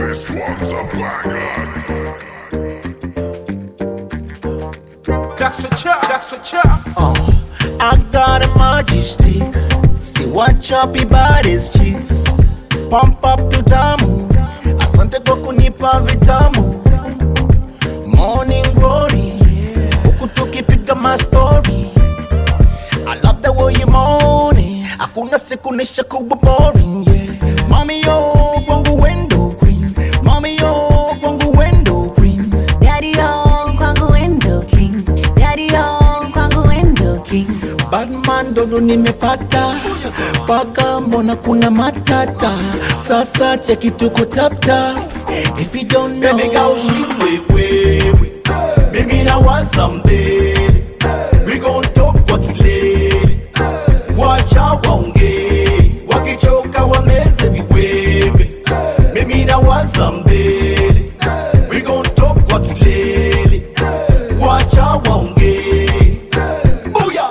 This one's a banger. That's a chop. I got a magic stick. See what choppy bodies cheeks. Pump up to damu. Asante kwa kunipa vitamu. Morning glory. Huku tukipiga my story. I love the way you moaning. Hakuna siku nisha kuba boring, yeah. Mommy yo, kwangu window queen. Mommy yo, kwangu window queen. Daddy yo, kwangu window king. Daddy yo, kwangu window king. Batman dodo nimepata. Paka mbona kuna matata. Sasa cheki tuko tap tap. If you don't know, baby girl, wewe. Mimi na waza mbele. We gon' talk kwa kilele. Wacha waongee. Wakichoka wameze viwembe. Mimi na waza mbele. We gon' talk kwa kilele. Wacha waongee. Booyah.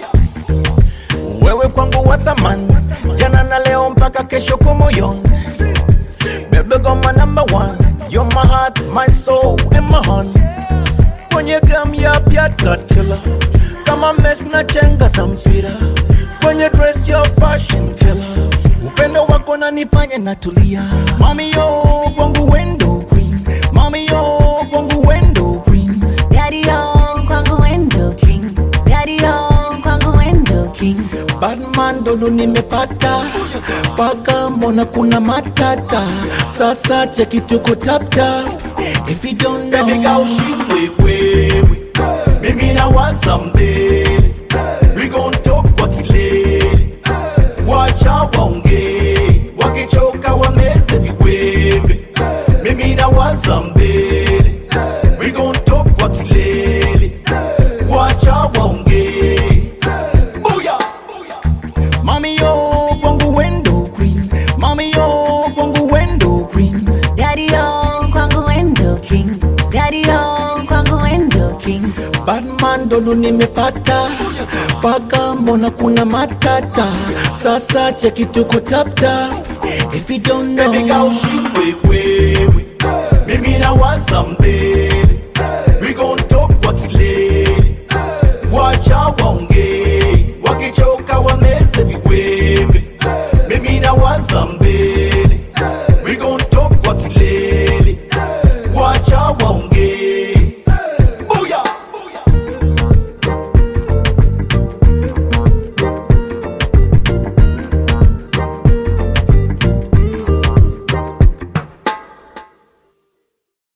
wewe kwangu wa thamani. Jana na leo mpaka kesho kwa moyoni. Baby girl my number one. You're my heart, my soul, and my honey. Kwenye game ya blood killer. Kama mess na chenga za mpira. Kwenye dress your fashion killer. Upendo wako na nifanye natulia. Mommy yo, kwangu window queen. Mommy yo, kwangu window queen. Daddy yo, kwangu window king. Daddy yo, kwangu window king. Batman dodo nimepata. Paka mbona kuna matata. Sasa cheki tuko tap tap. If you don't know, Baby girl, wewe. Mimi na waza mbele. We gon' talk kwa kilele. Wacha waongee. Wakichoka wameze viwembe. Mimi na waza mbele. We gon' talk kwa kilele. Wacha waongee. Booyah. mommy yo, kwangu window queen. Mommy yo, kwangu window queen. Daddy yo, kwangu window king. Daddy yo, kwangu window king. Batman dodo nimepata. Paka mbona kuna matata. Sasa cheki tuko tap tap. If you don't know, Baby girl, wewe. Mimi na waza mbele. We gon' talk kwa kilele. Wacha waongee.